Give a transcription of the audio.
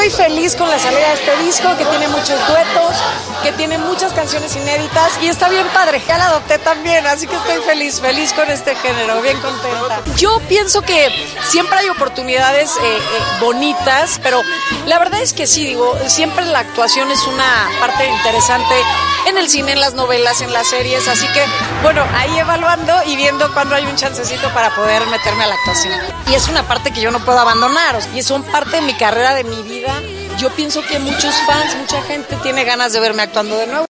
estoy feliz con la salida de este disco, que tiene muchos duetos, que tiene muchas canciones inéditas y está bien padre. Ya la adopté también, así que estoy feliz con este género, bien contenta. Yo pienso que siempre hay oportunidades bonitas, pero la verdad es que sí, digo, siempre la actuación es una parte interesante en el cine, en las novelas, en las series, así que, bueno, ahí evaluando y viendo cuándo hay un chancecito para poder meterme a la actuación. Y es una parte que yo no puedo abandonar, y son parte de mi carrera, de mi vida. Yo pienso que muchos fans, mucha gente tiene ganas de verme actuando de nuevo.